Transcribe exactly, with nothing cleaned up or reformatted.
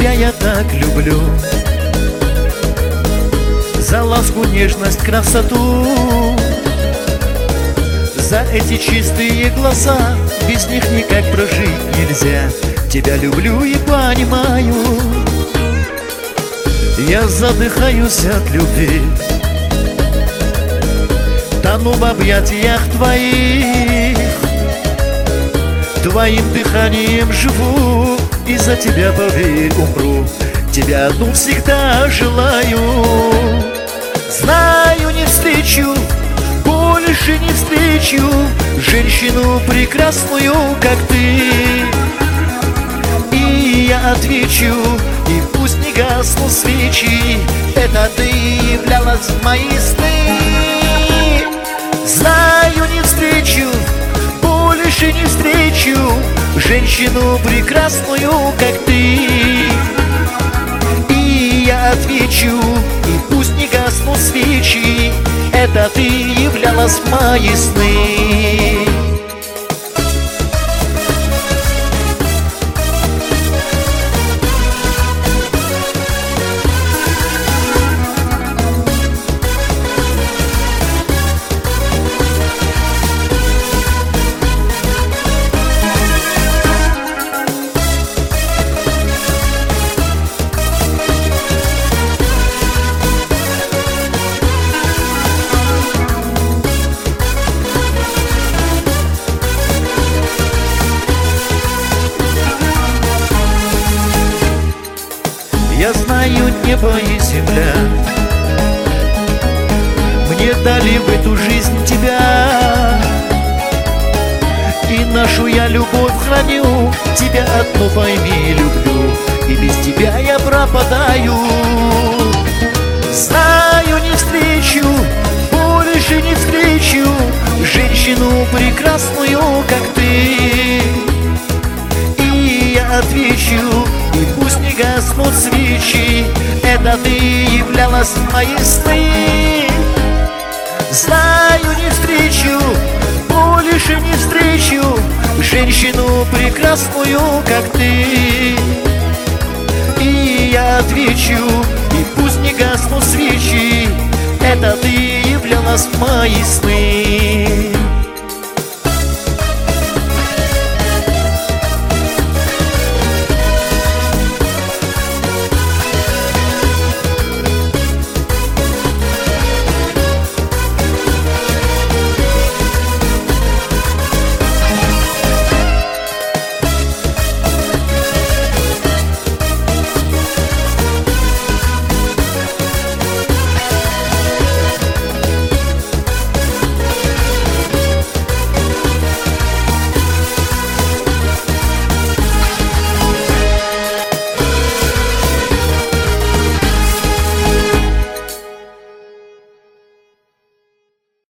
тебя я так люблю. За ласку, нежность, красоту, за эти чистые глаза, без них никак прожить нельзя. Тебя люблю и понимаю, я задыхаюсь от любви, тону в объятиях твоих, твоим дыханием живу, и за тебя, поверь, умру. Тебя одну всегда желаю. Знаю, не встречу, больше не встречу женщину прекрасную, как ты. И я отвечу, и пусть не гаснут свечи, это ты являлась в мои сны. Знаю, не встречу, больше не встречу женщину прекрасную, как ты. И я отвечу, и пусть не гаснут свечи, это ты являлась в мои сны. Я знаю, небо и земля мне дали в эту жизнь тебя, и нашу я любовь храню. Тебя одну пойми, люблю, и без тебя я пропадаю. Знаю, не встречу, больше не встречу женщину прекрасную, как ты. И я отвечу, и пусть не гаснут свечи, это ты являлась в мои сны. Знаю, не встречу, больше не встречу женщину прекрасную, как ты. И я отвечу, и пусть не гаснут свечи, это ты являлась в мои сны.